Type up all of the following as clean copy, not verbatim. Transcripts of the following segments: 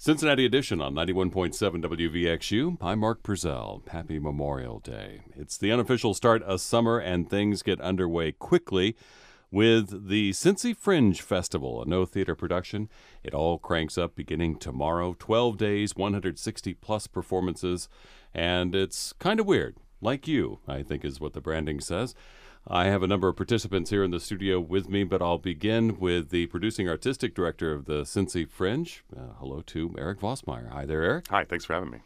Cincinnati Edition on 91.7 WVXU. I'm Mark Purcell. Happy Memorial Day. It's the unofficial start of summer, and things get underway quickly with the Cincy Fringe Festival, a no-theater production. It all cranks up beginning tomorrow. 12 days, 160-plus performances, and it's kind of weird. Like you, I think is what the branding says. I have a number of participants here in the studio with me, but I'll begin with the producing artistic director of the Cincy Fringe. Hello to Eric Vossmeyer. Hi there, Eric. Hi, thanks for having me.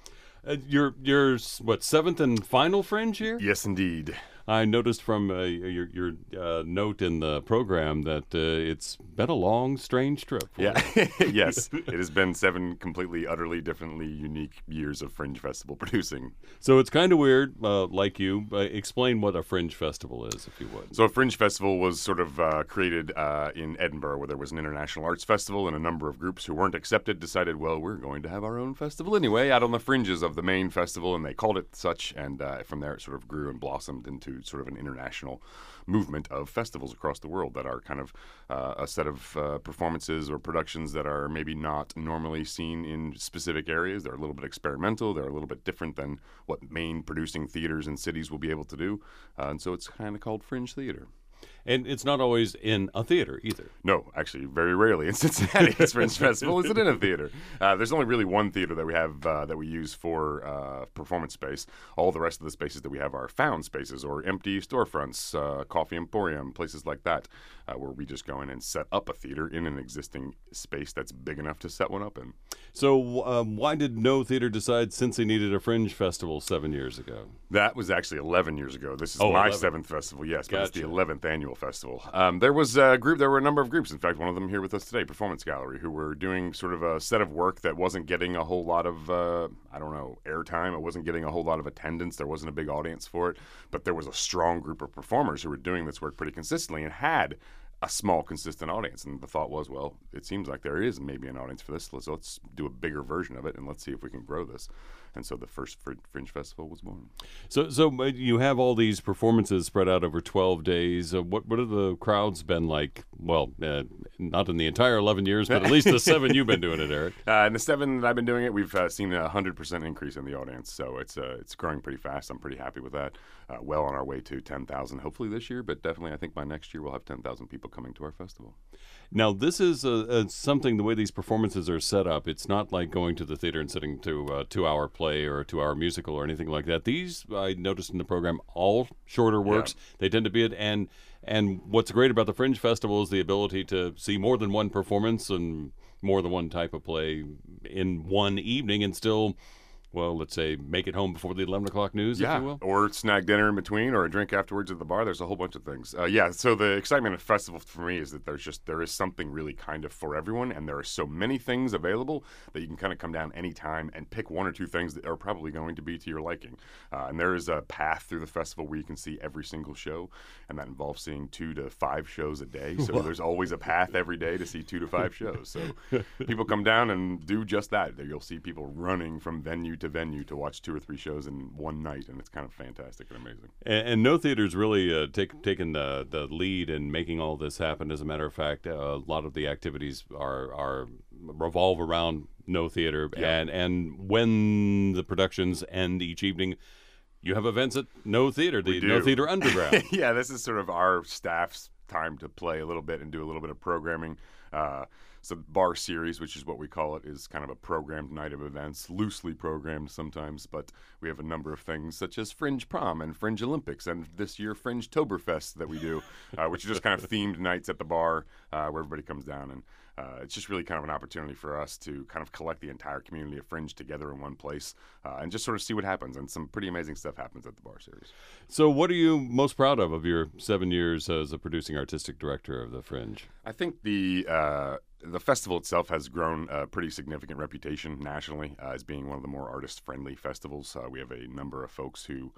You're what, seventh and final Fringe here? Yes, indeed. I noticed from your note in the program that it's been a long, strange trip. Yeah, yes. It has been 7 completely, utterly, differently unique years of Fringe Festival producing. So it's kind of weird, like you. Explain what a Fringe Festival is, if you would. So a Fringe Festival was sort of created in Edinburgh, where there was an international arts festival, and a number of groups who weren't accepted decided, well, we're going to have our own festival anyway, out on the fringes of the main festival, and they called it such, and from there it sort of grew and blossomed into sort of an international movement of festivals across the world that are kind of a set of performances or productions that are maybe not normally seen in specific areas. They're a little bit experimental. They're a little bit different than what main producing theaters and cities will be able to do. And so it's kind of called fringe theater. And it's not always in a theater either. No, actually, very rarely in Cincinnati, it's Fringe Festival isn't in a theater. There's only really one theater that we have that we use for performance space. All the rest of the spaces that we have are found spaces or empty storefronts, coffee emporium, places like that, where we just go in and set up a theater in an existing space that's big enough to set one up in. So why did No Theater decide Cincy needed a Fringe Festival 7 years ago? That was actually 11 years ago. This is my 11. 7th festival, yes, Gotcha. but it's the 11th annual festival. There was a group, there were a number of groups, in fact, one of them here with us today, Performance Gallery, who were doing sort of a set of work that wasn't getting a whole lot of, airtime. It wasn't getting a whole lot of attendance. There wasn't a big audience for it, but there was a strong group of performers who were doing this work pretty consistently and had a small, consistent audience. And the thought was, well, it seems like there is maybe an audience for this. Let's do a bigger version of it, and let's see if we can grow this. And so the first Fringe Festival was born. So you have all these performances spread out over 12 days. What have the crowds been like? Well, not in the entire 11 years, but at least the 7 you've been doing it, Eric. In the 7 that I've been doing it, we've seen a 100% increase in the audience. So it's growing pretty fast. I'm pretty happy with that. Well on our way to 10,000, hopefully this year, but definitely I think by next year we'll have 10,000 people coming to our festival. Now, this is something, the way these performances are set up, it's not like going to the theater and sitting to a 2-hour play or a 2-hour musical or anything like that. These, I noticed in the program, all shorter works. Yeah. They tend to be it. And what's great about the Fringe Festival is the ability to see more than one performance and more than one type of play in one evening and still, well, let's say, make it home before the 11 o'clock news, if you will. Or snag dinner in between or a drink afterwards at the bar. There's a whole bunch of things. So the excitement of the festival for me is that there is something really kind of for everyone, and there are so many things available that you can kind of come down anytime and pick 1 or 2 things that are probably going to be to your liking. And there is a path through the festival where you can see every single show, and that involves seeing 2 to 5 shows a day. So there's always a path every day to see 2 to 5 shows. So people come down and do just that. You'll see people running from venue to venue to watch 2 or 3 shows in one night, and it's kind of fantastic and amazing. And No Theater's really taken the lead in making all this happen. As a matter of fact, a lot of the activities are revolve around No Theater, yeah. and when the productions end each evening, you have events at No Theater, the No Theater Underground. Yeah, this is sort of our staff's time to play a little bit and do a little bit of programming. So Bar Series, which is what we call it, is kind of a programmed night of events, loosely programmed sometimes, but we have a number of things such as Fringe Prom and Fringe Olympics and this year Fringe Toberfest that we do, which are just kind of themed nights at the bar where everybody comes down. And it's just really kind of an opportunity for us to kind of collect the entire community of Fringe together in one place and just sort of see what happens. And some pretty amazing stuff happens at the Bar Series. So what are you most proud of your 7 years as a producing artistic director of the Fringe? I think the festival itself has grown a pretty significant reputation nationally as being one of the more artist-friendly festivals. We have a number of folks who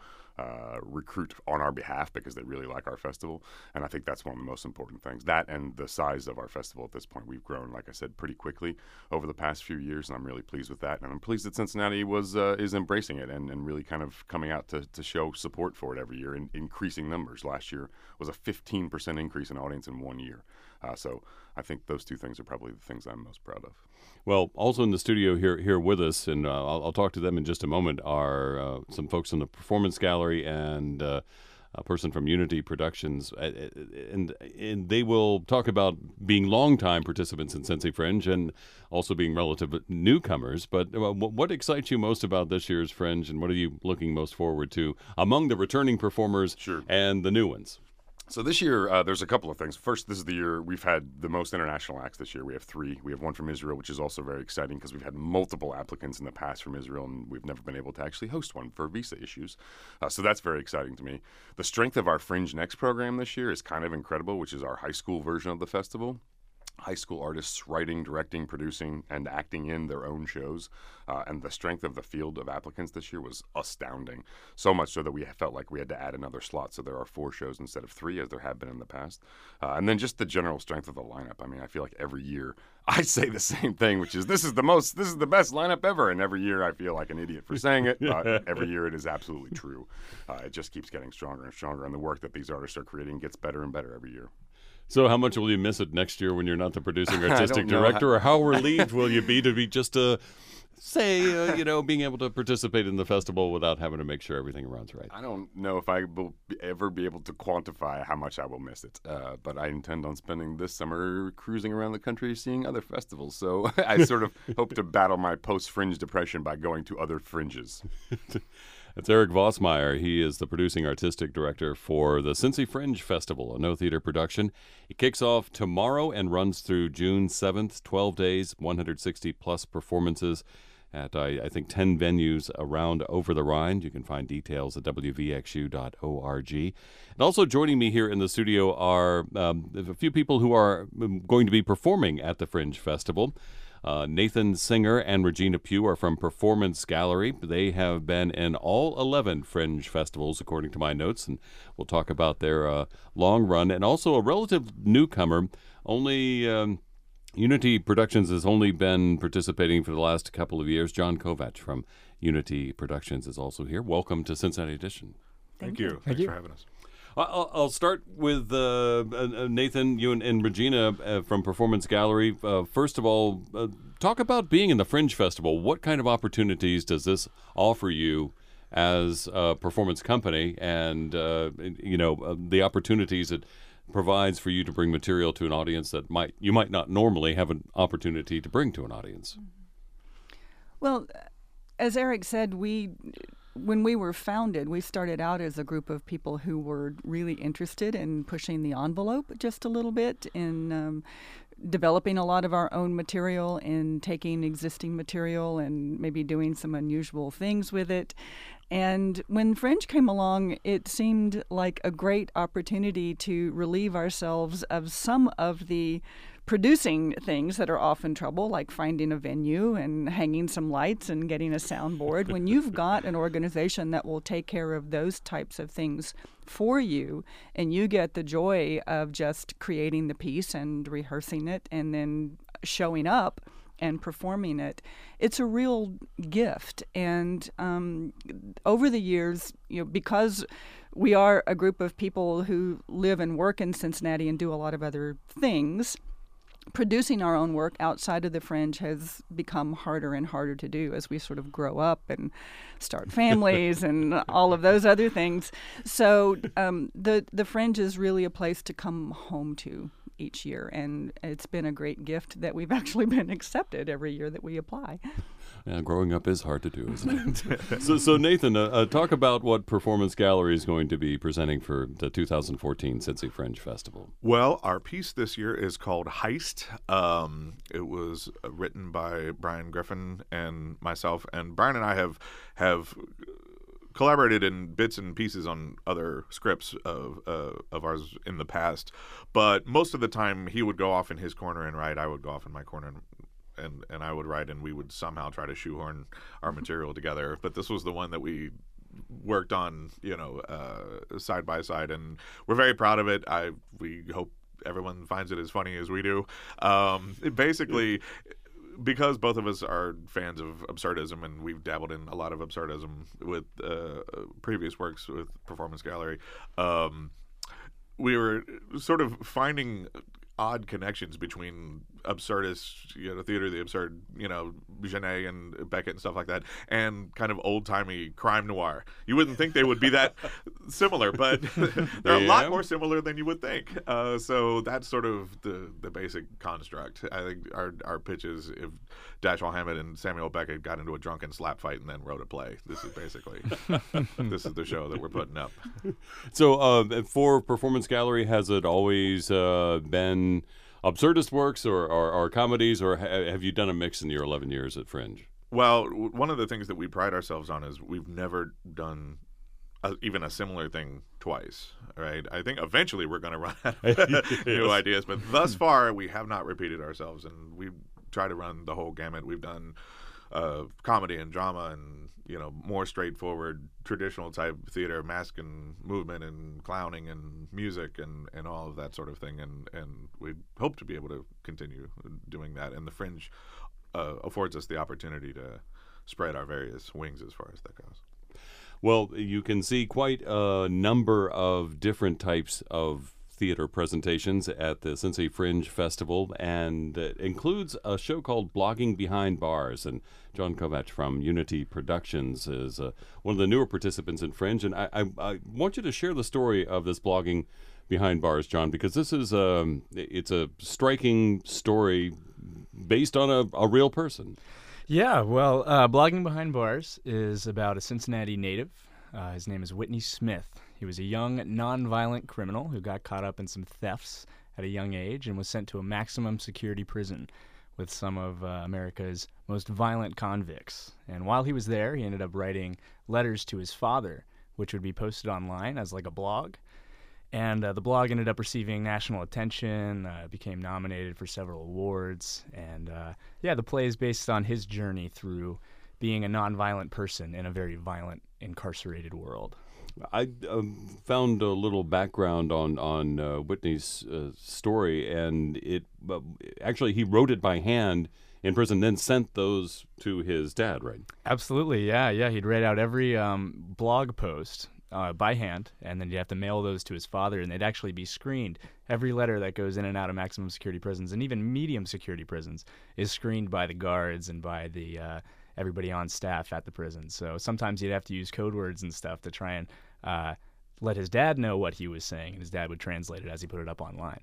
recruit on our behalf because they really like our festival, and I think that's one of the most important things. That and the size of our festival at this point. We've grown, like I said, pretty quickly over the past few years, and I'm really pleased with that. And I'm pleased that Cincinnati is embracing it and really kind of coming out to show support for it every year in increasing numbers. Last year was a 15% increase in audience in 1 year. So I think those two things are probably the things I'm most proud of. Well, also in the studio here with us, and I'll talk to them in just a moment, are some folks from the Performance Gallery and a person from Unity Productions, and they will talk about being longtime participants in Cincy Fringe and also being relative newcomers. But what excites you most about this year's Fringe, and what are you looking most forward to among the returning performers and the new ones? So this year, there's a couple of things. First, this is the year we've had the most international acts this year. We have 3. We have one from Israel, which is also very exciting because we've had multiple applicants in the past from Israel, and we've never been able to actually host one for visa issues. So that's very exciting to me. The strength of our Fringe Next program this year is kind of incredible, which is our high school version of the festival. High school artists writing, directing, producing, and acting in their own shows. And the strength of the field of applicants this year was astounding. So much so that we felt like we had to add another slot. So there are 4 shows instead of 3, as there have been in the past. And then just the general strength of the lineup. I mean, I feel like every year I say the same thing, which is this is the best lineup ever. And every year I feel like an idiot for saying it. Every year it is absolutely true. It just keeps getting stronger and stronger. And the work that these artists are creating gets better and better every year. So how much will you miss it next year when you're not the producing artistic director? Or how relieved will you be to be just being able to participate in the festival without having to make sure everything runs right? I don't know if I will ever be able to quantify how much I will miss it. But I intend on spending this summer cruising around the country seeing other festivals. So I sort of hope to battle my post-Fringe depression by going to other fringes. That's Eric Vossmeyer. He is the producing artistic director for the Cincy Fringe Festival, a no-theater production. It kicks off tomorrow and runs through June 7th, 12 days, 160-plus performances at, I think, 10 venues around over the Rhine. You can find details at wvxu.org. And also joining me here in the studio are a few people who are going to be performing at the Fringe Festival. Nathan Singer and Regina Pugh are from Performance Gallery. They have been in all 11 Fringe festivals, according to my notes, and we'll talk about their long run. And also a relative newcomer, Unity Productions has only been participating for the last couple of years. John Kovac from Unity Productions is also here. Welcome to Cincinnati Edition. Thank you. Thanks for having us. I'll start with Nathan, you and Regina from Performance Gallery. First of all, talk about being in the Fringe Festival. What kind of opportunities does this offer you as a performance company, and the opportunities it provides for you to bring material to an audience that you might not normally have an opportunity to bring to an audience? Well, as Eric said, when we were founded, we started out as a group of people who were really interested in pushing the envelope just a little bit, in developing a lot of our own material, in taking existing material and maybe doing some unusual things with it. And when Fringe came along, it seemed like a great opportunity to relieve ourselves of some of the producing things that are often trouble, like finding a venue and hanging some lights and getting a soundboard. When you've got an organization that will take care of those types of things for you, and you get the joy of just creating the piece and rehearsing it and then showing up and performing it, it's a real gift. And over the years, because we are a group of people who live and work in Cincinnati and do a lot of other things, producing our own work outside of the Fringe has become harder and harder to do as we sort of grow up and start families and all of those other things. So the Fringe is really a place to come home to each year, and it's been a great gift that we've actually been accepted every year that we apply. Yeah, growing up is hard to do, isn't it? So Nathan, talk about what Performance Gallery is going to be presenting for the 2014 Cincy Fringe Festival. Well, our piece this year is called Heist. It was written by Brian Griffin and myself, and Brian and I have collaborated in bits and pieces on other scripts of ours in the past, but most of the time he would go off in his corner and write, I would go off in my corner and I would write, and we would somehow try to shoehorn our material together. But this was the one that we worked on, side by side, and we're very proud of it. We hope everyone finds it as funny as we do. Basically, because both of us are fans of absurdism, and we've dabbled in a lot of absurdism with previous works with Performance Gallery, we were sort of finding odd connections between absurdist, theater, the absurd, Genet and Beckett and stuff like that, and kind of old-timey crime noir. You wouldn't think they would be that similar, but they're a lot more similar than you would think. So that's sort of the basic construct. I think our pitch is if Dashiell Hammett and Samuel Beckett got into a drunken slap fight and then wrote a play. This is basically this is the show that we're putting up. So for Performance Gallery, has it always been absurdist works or comedies, or have you done a mix in your 11 years at Fringe? Well, one of the things that we pride ourselves on is we've never done even a similar thing twice, right? I think eventually we're going to run out of new ideas, but thus far we have not repeated ourselves, and we try to run the whole gamut. We've done comedy and drama and more straightforward traditional type theater, mask and movement and clowning and music and all of that sort of thing, and we hope to be able to continue doing that, and the Fringe affords us the opportunity to spread our various wings as far as that goes. Well, you can see quite a number of different types of theater presentations at the Cincy Fringe Festival, and it includes a show called Blogging Behind Bars. And John Kovach from Unity Productions is one of the newer participants in Fringe. And I want you to share the story of this Blogging Behind Bars, John, because this is it's a striking story based on a real person. Yeah, well, Blogging Behind Bars is about a Cincinnati native. His name is Whitney Smith. He was a young, nonviolent criminal who got caught up in some thefts at a young age and was sent to a maximum security prison with some of America's most violent convicts. And while he was there, he ended up writing letters to his father, which would be posted online as like a blog. And the blog ended up receiving national attention, became nominated for several awards. And the play is based on his journey through being a nonviolent person in a very violent, incarcerated world. I found a little background on Whitney's story, and actually he wrote it by hand in prison, then sent those to his dad, right? Absolutely, yeah. He'd write out every blog post by hand, and then you'd have to mail those to his father, and they'd actually be screened. Every letter that goes in and out of maximum security prisons, and even medium security prisons, is screened by the guards and by the everybody on staff at the prison. So sometimes you'd have to use code words and stuff to try and let his dad know what he was saying, and his dad would translate it as he put it up online.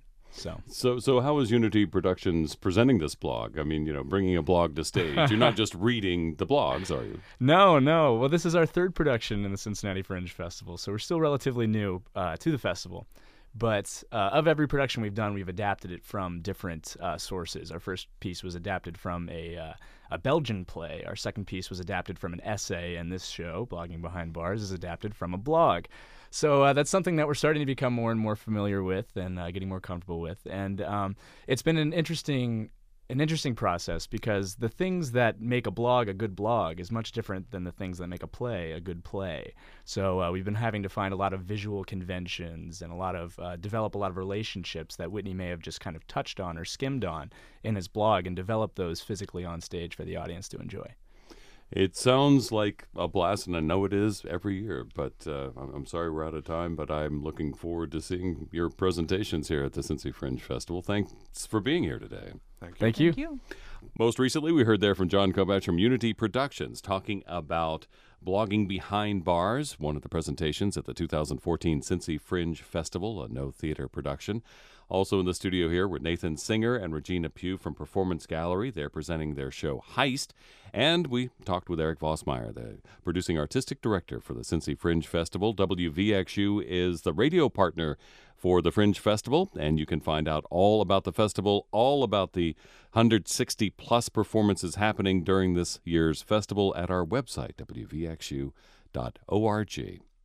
So how is Unity Productions presenting this blog? I mean, bringing a blog to stage. You're not just reading the blogs, are you? No. Well, this is our third production in the Cincinnati Fringe Festival, so we're still relatively new to the festival. But of every production we've done, we've adapted it from different sources. Our first piece was adapted from a Belgian play. Our second piece was adapted from an essay, and this show, Blogging Behind Bars, is adapted from a blog. So that's something that we're starting to become more and more familiar with and getting more comfortable with. And it's been an interesting process, because the things that make a blog a good blog is much different than the things that make a play a good play. So we've been having to find a lot of visual conventions and develop a lot of relationships that Whitney may have just kind of touched on or skimmed on in his blog, and develop those physically on stage for the audience to enjoy. It sounds like a blast, and I know it is every year, but I'm sorry we're out of time, but I'm looking forward to seeing your presentations here at the Cincy Fringe Festival. Thanks for being here today. Thank you. Most recently, we heard there from John Kovach from Unity Productions talking about Blogging Behind Bars, one of the presentations at the 2014 Cincy Fringe Festival, a no theater production. Also in the studio here were Nathan Singer and Regina Pugh from Performance Gallery. They're presenting their show Heist. And we talked with Eric Vossmeyer, the producing artistic director for the Cincy Fringe Festival. WVXU is the radio partner for the Fringe Festival, and you can find out all about the festival, all about the 160-plus performances happening during this year's festival at our website, wvxu.org.